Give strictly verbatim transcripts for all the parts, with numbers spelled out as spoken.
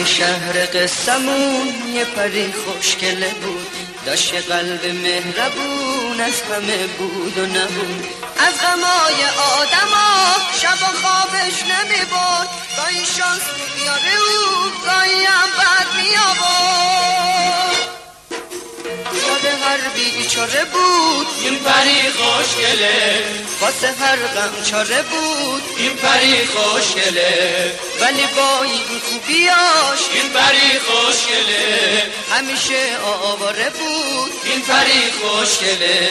توی شهر قصمون یه پری خوشگله بود، داشت قلب مهربون، از همه بود و نبود. از غمای آدما شب و خوابش نمی برد، گاهی شانس بیاره او گاهی هم بد می آورد. یاد هر بیچاره بود این پری خوشگله، واسه هر غم چاره بود این پری خوشگله، ولی با این خوبیاش این پری خوشگله، همیشه آواره بود این پری خوشگله.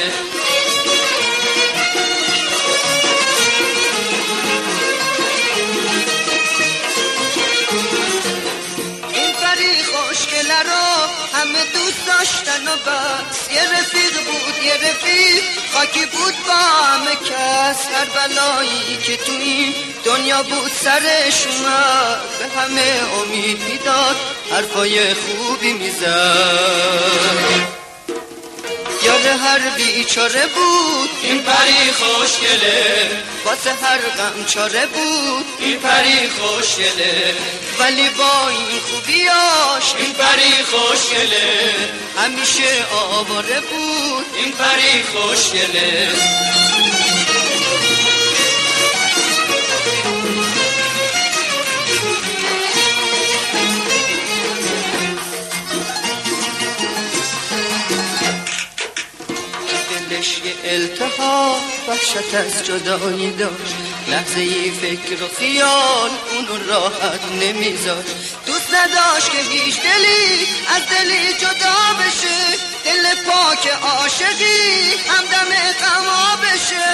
این پری خوشگله رو همه دوست داشتن و بس، یه رفیق بود یه رفیق خاکی بود با همه کس. هر بلایی که تو این دنیا بود سرش اومد، به همه امید میداد، حرفای خوبی میزد. یاد هر بیچاره بود این پری خوشگله، واسه هر غم چاره بود این پری خوشگله، ولی با این خوبیاش این پری خوشگله، همیشه آواره بود این پری خوشگله. یه التهاب وحشت از جدایی داشت، لحظه ای فکر و خیال اونو راحت نمیذاشت. دوست نداشت که هیچ دلی از دلی جدا بشه، دل پاک عاشقی همدم غما بشه.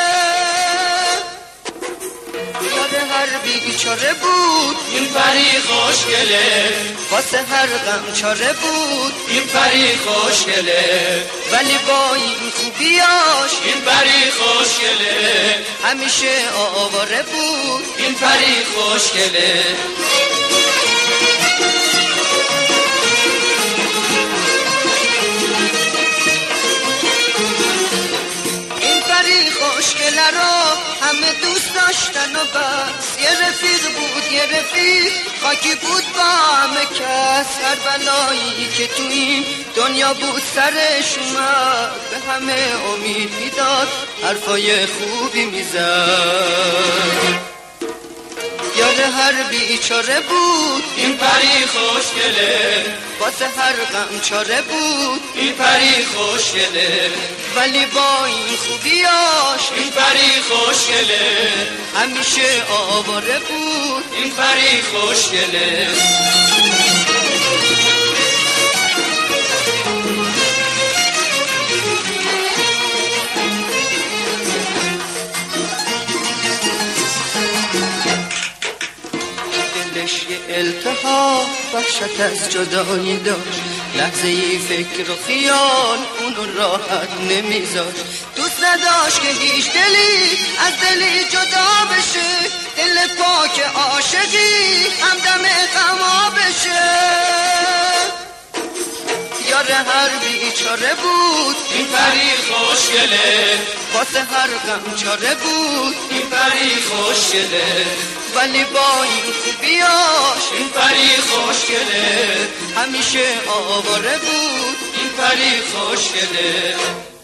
یاد هر بیچاره بود این پری خوشگله، واسه هر غم چاره بود این پری خوشگله، ولی با این خوبیاش این پری خوشگله، همیشه آواره بود این پری خوشگله. این پری خوشگله رو همه دوست داشتن و بس، یه رفیق بود یه رفیق خاکی بود با همه کس. هر بلایی که تو این دنیا بود سرش اومد، به همه امید میداد، حرفای خوبی میزد. یاد هر بیچاره بود این پری خوشگله، واسه هر غم چاره بود این پری خوشگله، ولی با این خوبیاش این پری خوشگله، همیشه آواره بود این پری خوشگله. یه التهاب وحشت از جدایی داشت، لحظه ای فکر و خیال اونو راحت نمیذاشت. دوست نداشت که هیچ دلی از دلی جدا بشه، دل پاک عاشقی همدم غما بشه. یاد هر بیچاره بود این پری خوشگله، واسه هر غم چاره بود این پری خوشگله، ولی با این خوبیاش این پری خوشگله، همیشه آواره بود این پری خوشگله.